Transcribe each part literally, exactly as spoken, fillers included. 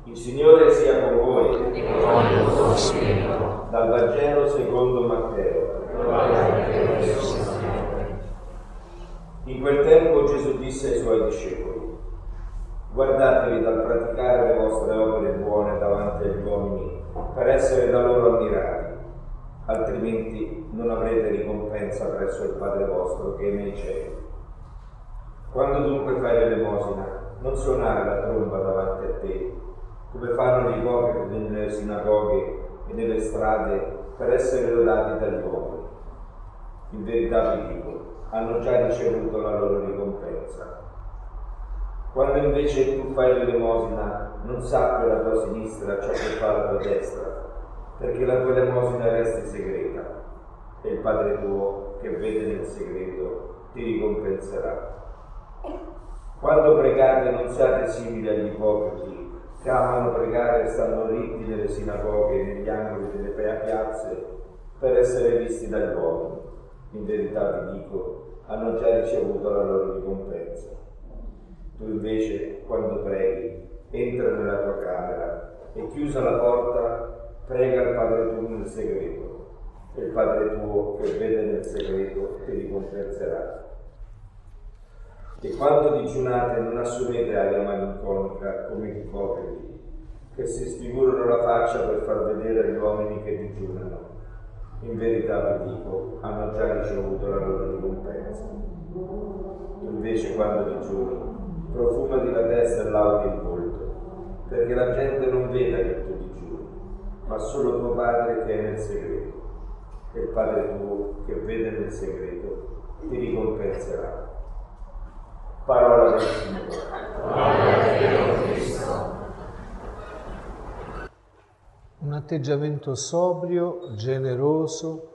Il Signore sia con voi. E con il tuo spirito. Dal Vangelo secondo Matteo. Gloria a te, Signore. In quel tempo Gesù disse ai suoi discepoli: guardatevi dal praticare le vostre opere buone davanti agli uomini, per essere da loro ammirati, altrimenti non avrete ricompensa presso il Padre vostro che è nei cieli. Quando dunque fai l'elemosina, non suonare la tromba davanti a te, come fanno gli ipocriti nelle sinagoghe e nelle strade, per essere lodati dagli uomini. In verità vi dico, hanno già ricevuto la loro ricompensa. Quando invece tu fai l'elemosina, non sappia la tua sinistra ciò che fa la tua destra, perché la tua elemosina resti segreta, e il Padre tuo, che vede nel segreto, ti ricompenserà. Quando pregate, non siate simili agli ipocriti, che amano pregare e stanno ritti nelle sinagoghe e negli angoli delle piazze, per essere visti dagli uomini. In verità vi dico, hanno già ricevuto la loro ricompensa. Tu invece, quando preghi, entra nella tua camera e chiusa la porta, prega il Padre tuo nel segreto, e il Padre tuo che vede nel segreto ti ricompenserà. E quando digiunate non assumete aria malinconica come gli ipocriti, che si sfigurano la faccia per far vedere agli uomini che digiunano. In verità vi dico, hanno già ricevuto la loro ricompensa. Tu invece quando digiuni, profumati la testa e lavati il volto, perché la gente non veda che tu digiuni, ma solo tuo Padre che è nel segreto. E il Padre tuo che vede nel segreto ti ricompenserà. Parola del Signore. Gloria a te, Cristo. Un atteggiamento sobrio, generoso,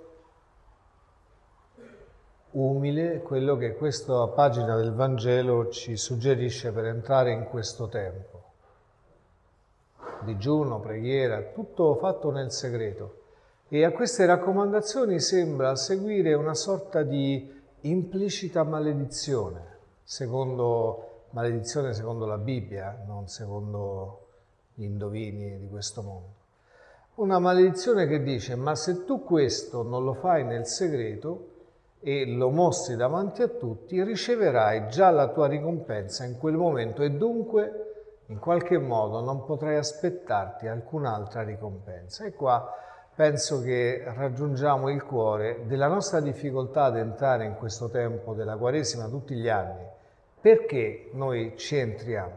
umile, quello che questa pagina del Vangelo ci suggerisce per entrare in questo tempo. Digiuno, preghiera, tutto fatto nel segreto. E a queste raccomandazioni sembra seguire una sorta di implicita maledizione, secondo maledizione secondo la Bibbia, non secondo gli indovini di questo mondo. Una maledizione che dice: ma se tu questo non lo fai nel segreto e lo mostri davanti a tutti, riceverai già la tua ricompensa in quel momento e dunque in qualche modo non potrai aspettarti alcun'altra ricompensa. E qua penso che raggiungiamo il cuore della nostra difficoltà ad entrare in questo tempo della Quaresima tutti gli anni. Perché noi ci entriamo?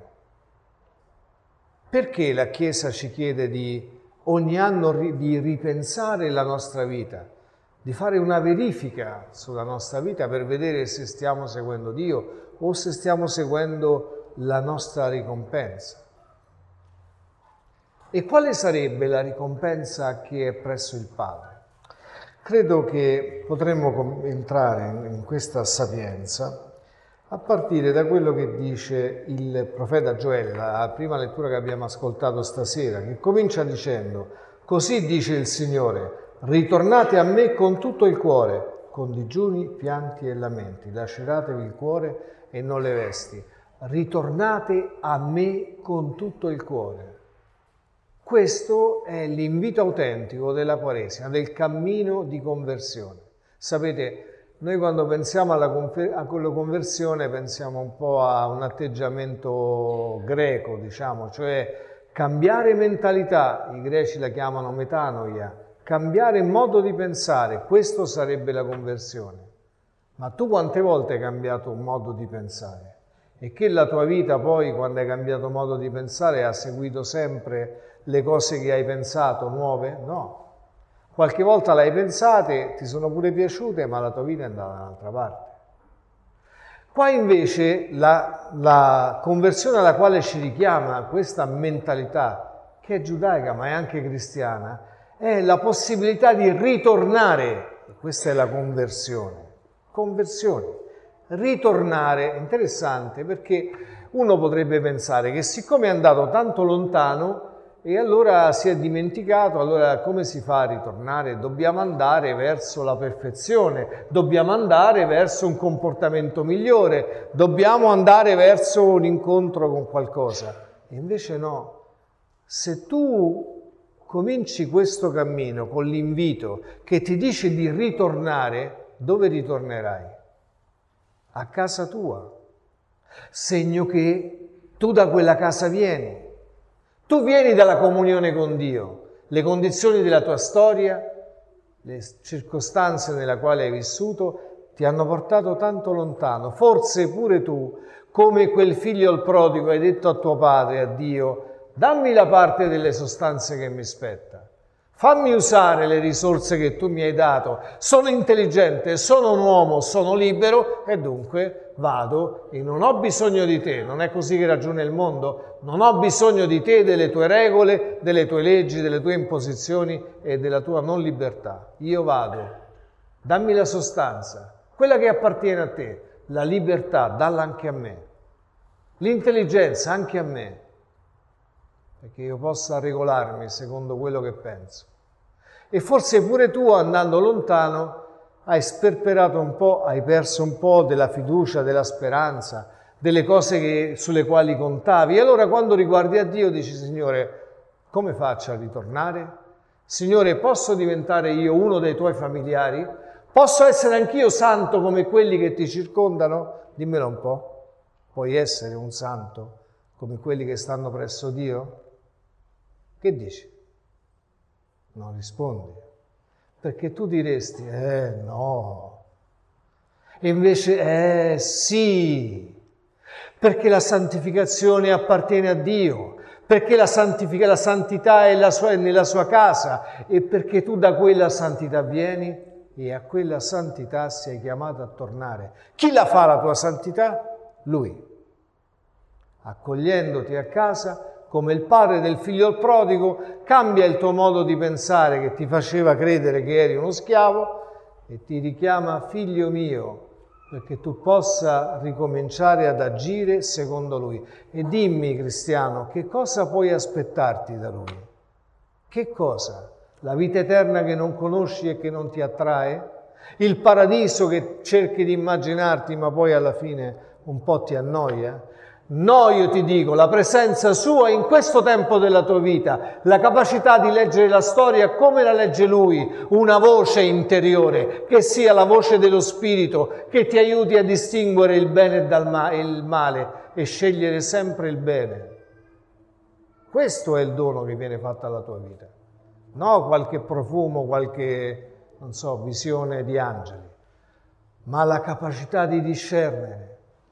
Perché la Chiesa ci chiede di ogni anno di ripensare la nostra vita, di fare una verifica sulla nostra vita per vedere se stiamo seguendo Dio o se stiamo seguendo la nostra ricompensa? E quale sarebbe la ricompensa che è presso il Padre? Credo che potremmo entrare in questa sapienza a partire da quello che dice il profeta Gioele, la prima lettura che abbiamo ascoltato stasera, che comincia dicendo: così dice il Signore, ritornate a me con tutto il cuore, con digiuni, pianti e lamenti, laceratevi il cuore e non le vesti, ritornate a me con tutto il cuore. Questo è l'invito autentico della Quaresima, del cammino di conversione. Sapete, noi quando pensiamo alla, confer- alla conversione pensiamo un po' a un atteggiamento greco, diciamo, cioè cambiare mentalità, i greci la chiamano metanoia, cambiare modo di pensare, questo sarebbe la conversione. Ma tu quante volte hai cambiato un modo di pensare? E che la tua vita poi, quando hai cambiato modo di pensare, ha seguito sempre le cose che hai pensato nuove? No. Qualche volta l'hai pensate, ti sono pure piaciute, ma la tua vita è andata da un'altra parte. Qua invece la, la conversione alla quale ci richiama questa mentalità, che è giudaica ma è anche cristiana, è la possibilità di ritornare. Questa è la conversione. Conversione. Ritornare, interessante, perché uno potrebbe pensare che siccome è andato tanto lontano e allora si è dimenticato, allora come si fa a ritornare? Dobbiamo andare verso la perfezione, dobbiamo andare verso un comportamento migliore, dobbiamo andare verso un incontro con qualcosa. E invece no, Se tu cominci questo cammino con l'invito che ti dice di ritornare, dove ritornerai? A casa tua. Segno che tu da quella casa vieni. Tu vieni dalla comunione con Dio. Le condizioni della tua storia, le circostanze nella quale hai vissuto ti hanno portato tanto lontano. Forse pure tu, come quel figlio il prodigo, hai detto a tuo padre, a Dio: dammi la parte delle sostanze che mi spetta. Fammi usare le risorse che tu mi hai dato. Sono intelligente, sono un uomo, sono libero e dunque vado e non ho bisogno di te. Non è così che ragiona il mondo? Non ho bisogno di te, delle tue regole, delle tue leggi, delle tue imposizioni e della tua non libertà. Io vado. Dammi la sostanza, quella che appartiene a te. La libertà, dalla anche a me. L'intelligenza, anche a me. Perché io possa regolarmi secondo quello che penso. E forse pure tu, andando lontano, hai sperperato un po', hai perso un po' della fiducia, della speranza, delle cose che, sulle quali contavi. E allora quando riguardi a Dio dici: Signore, come faccio a ritornare? Signore, posso diventare io uno dei tuoi familiari? Posso essere anch'io santo come quelli che ti circondano? Dimmelo un po'. Puoi essere un santo come quelli che stanno presso Dio? Che dici? Non rispondi, perché tu diresti: eh no, e invece eh sì, perché la santificazione appartiene a Dio, perché la, santific- la santità è, la sua, è nella sua casa e perché tu da quella santità vieni e a quella santità sei chiamato a tornare. Chi la fa la tua santità? Lui, accogliendoti a casa come il padre del figlio il prodigo, cambia il tuo modo di pensare che ti faceva credere che eri uno schiavo e ti richiama: figlio mio, perché tu possa ricominciare ad agire secondo lui. E dimmi, cristiano, che cosa puoi aspettarti da lui? Che cosa? La vita eterna che non conosci e che non ti attrae? Il paradiso che cerchi di immaginarti ma poi alla fine un po' ti annoia? No, io ti dico, la presenza sua in questo tempo della tua vita, la capacità di leggere la storia come la legge lui, una voce interiore, che sia la voce dello Spirito, che ti aiuti a distinguere il bene dal ma- il male e scegliere sempre il bene. Questo è il dono che viene fatto alla tua vita. No qualche profumo, qualche, non so, visione di angeli, ma la capacità di discernere.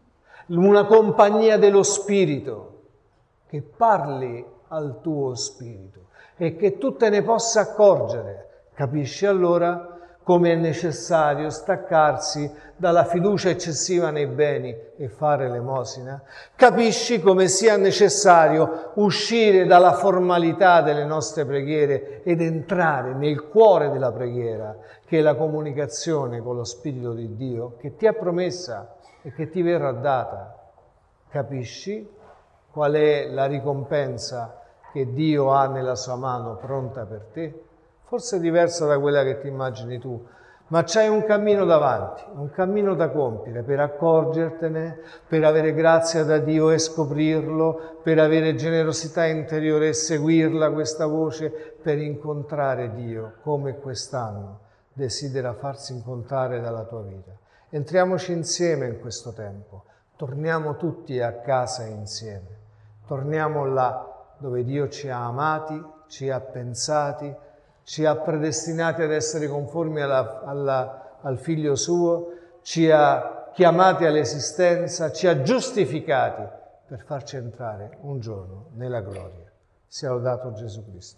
Una compagnia dello Spirito che parli al tuo spirito e che tu te ne possa accorgere. Capisci allora come è necessario staccarsi dalla fiducia eccessiva nei beni e fare l'elemosina? Capisci come sia necessario uscire dalla formalità delle nostre preghiere ed entrare nel cuore della preghiera, che è la comunicazione con lo Spirito di Dio che ti ha promessa e che ti verrà data. Capisci qual è la ricompensa che Dio ha nella sua mano pronta per te? Forse diversa da quella che ti immagini tu, ma c'hai un cammino davanti, un cammino da compiere per accorgertene, per avere grazia da Dio e scoprirlo, per avere generosità interiore e seguirla questa voce, per incontrare Dio come quest'anno desidera farsi incontrare dalla tua vita. Entriamoci insieme in questo tempo, torniamo tutti a casa insieme, torniamo là dove Dio ci ha amati, ci ha pensati, ci ha predestinati ad essere conformi alla, alla, al Figlio suo, ci ha chiamati all'esistenza, ci ha giustificati per farci entrare un giorno nella gloria. Sia lodato Gesù Cristo.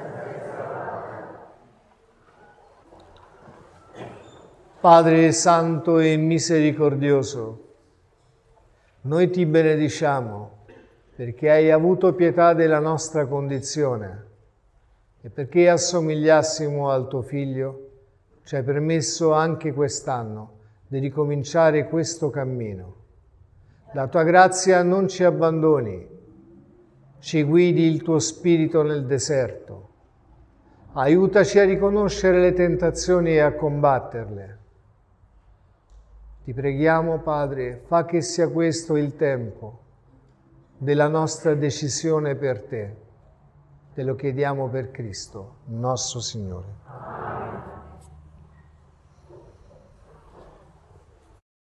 Padre Santo e misericordioso, noi ti benediciamo perché hai avuto pietà della nostra condizione e perché assomigliassimo al tuo Figlio ci hai permesso anche quest'anno di ricominciare questo cammino. La tua grazia non ci abbandoni, ci guidi il tuo Spirito nel deserto, aiutaci a riconoscere le tentazioni e a combatterle. Ti preghiamo, Padre, fa che sia questo il tempo della nostra decisione per te, Te lo chiediamo per Cristo, nostro Signore.